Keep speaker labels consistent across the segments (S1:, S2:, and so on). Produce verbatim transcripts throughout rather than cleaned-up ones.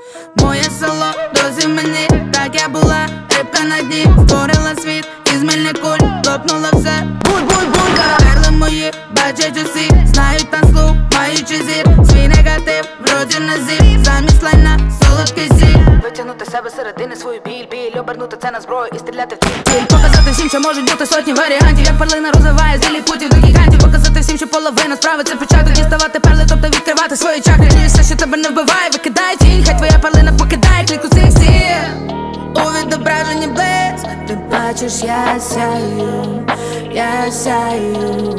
S1: Моє село, досі мені, так я була, рибка на дні, створила світ, із мильних куль, лопнула все. Буль-буль-буль, перли мої, бачать усі, знають на слух, маючи зір, свій негатив, вроді на зір, замість лайна, солодкий сіль.
S2: Витягнути себе середини свою біль, біль, обернути це на зброю і стріляти в ціль.
S1: Показати всім, що можуть бути сотні варіантів, як перлина розвиває зілі путів до гігантів. Показати всім, що половина справи це початок, діставати перли, тобто відкривати свої чакри. І все, що тебе не вбиває, викидає тінь, хай твоя перлина покидає клік усіх всіх. У відображенні блиск, ти бачиш, я сяю, я сяю.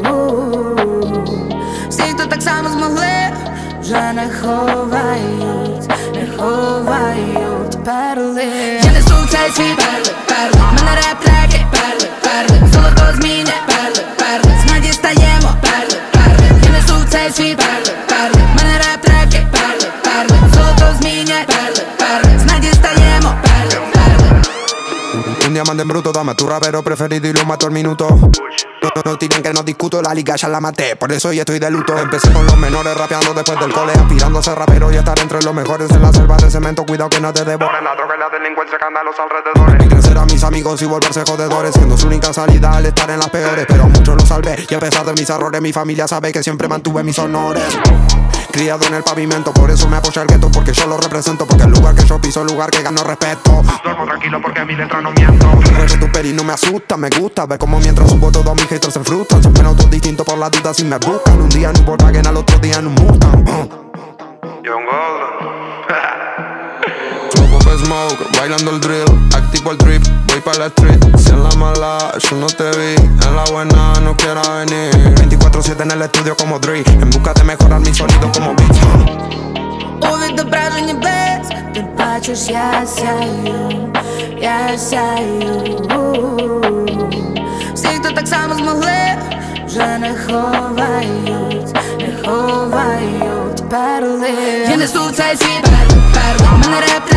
S1: Всі, хто так само змогли, вже не ховають, не ховають перли. Я несу в цей світ перли, перли, мене реп-треки, перли, перли, золото змінює, перли, перли, з наді стаємо, перли, перли. Я несу в цей світ перли, перли, мене реп-треки, перли, перли, золото змінює, перли, перли, з наді стаємо, перли, perle.
S3: Un diamante en bruto, dame tu rapero preferido y lo mato al minuto. No, no, no tiren que no discuto, la liga ya la maté, por eso ya estoy de luto. Empecé con los menores rapeando después del cole, aspirando a ser rapero y estar entre los mejores en la selva de cemento. Cuidado que no te devoren la droga y la delincuencia que anda a los alrededores. Y crecer a mis amigos y volverse jodedores, siendo su única salida al estar en las peores. Pero mucho lo salvé y a pesar de mis errores, mi familia sabe que siempre mantuve mis honores. Criado en el pavimento, por eso me apoya el gueto, porque yo lo represento, porque el lugar que yo piso es el lugar que gano respeto. Duermo tranquilo porque mi letra no miento. Reto tu peri no me asusta, me gusta ver como mientras subo todos mis haters se frustran. Siempre noto distinto por la duda si me buscan. Un día en un Volkswagen, al otro día en un Mustang. uh. Young Slow up smoke, bailando el drill, activo el drip, voy pa' la street. Si en la mala yo no te vi, en la buena no quiera venir. veinticuatro siete en el estudio como Dre, en busca de mejorar mi sonido como beats.
S1: У відображенні блиск, ти бачиш, я сяю, я сяю. Всі, хто так само змогли, вже не ховають, не ховають перли. Я несу в цей світ перли, перли, мене реп